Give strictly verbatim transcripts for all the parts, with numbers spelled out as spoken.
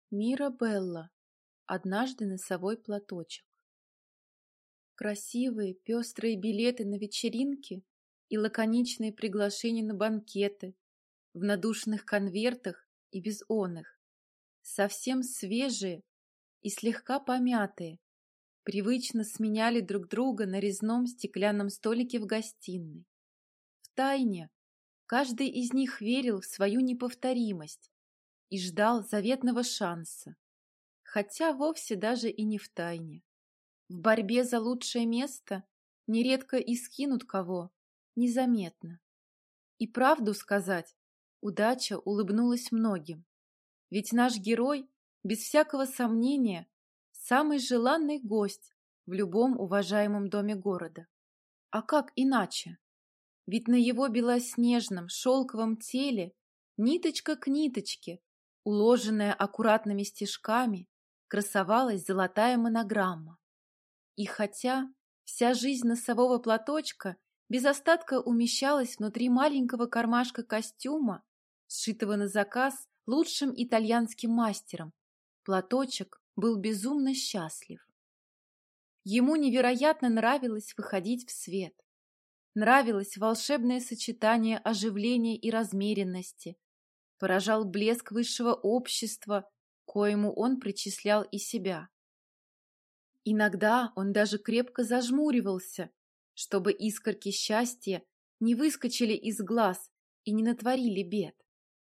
Мирабелла. Однажды носовой платочек. Красивые пестрые билеты на вечеринки и лаконичные приглашения на банкеты в надушенных конвертах и без оных, совсем свежие и слегка помятые, привычно сменяли друг друга на резном стеклянном столике в гостиной. Втайне каждый из них верил в свою неповторимость и ждал заветного шанса, хотя вовсе даже и не втайне. В борьбе за лучшее место нередко и скинут кого незаметно. И правду сказать, удача улыбнулась многим. Ведь наш герой, без всякого сомнения, самый желанный гость в любом уважаемом доме города. А как иначе? Ведь на его белоснежном шелковом теле ниточка к ниточке, уложенная аккуратными стежками, красовалась золотая монограмма. И хотя вся жизнь носового платочка без остатка умещалась внутри маленького кармашка костюма, сшитого на заказ лучшим итальянским мастером, платочек был безумно счастлив. Ему невероятно нравилось выходить в свет. Нравилось волшебное сочетание оживления и размеренности, поражал блеск высшего общества, коему он причислял и себя. Иногда он даже крепко зажмуривался, чтобы искорки счастья не выскочили из глаз и не натворили бед.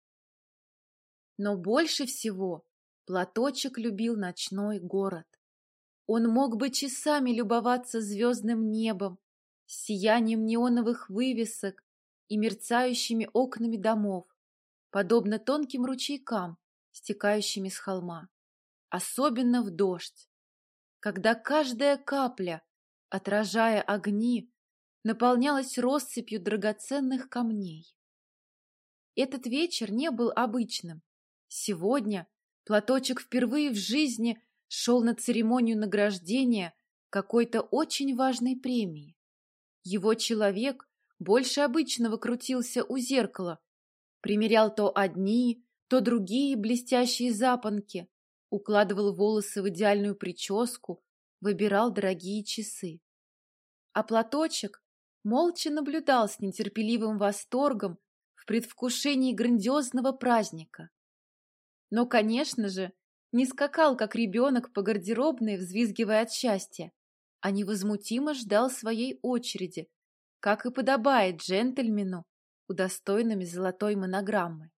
Но больше всего платочек любил ночной город. Он мог бы часами любоваться звездным небом, с сиянием неоновых вывесок и мерцающими окнами домов, подобно тонким ручейкам, стекающими с холма, особенно в дождь, когда каждая капля, отражая огни, наполнялась россыпью драгоценных камней. Этот вечер не был обычным. Сегодня платочек впервые в жизни шел на церемонию награждения какой-то очень важной премии. Его человек больше обычного крутился у зеркала, примерял то одни, то другие блестящие запонки, укладывал волосы в идеальную прическу, выбирал дорогие часы. А платочек молча наблюдал с нетерпеливым восторгом в предвкушении грандиозного праздника. Но, конечно же, не скакал, как ребенок по гардеробной, взвизгивая от счастья, а невозмутимо ждал своей очереди, как и подобает джентльмену, удостоенными золотой монограммы.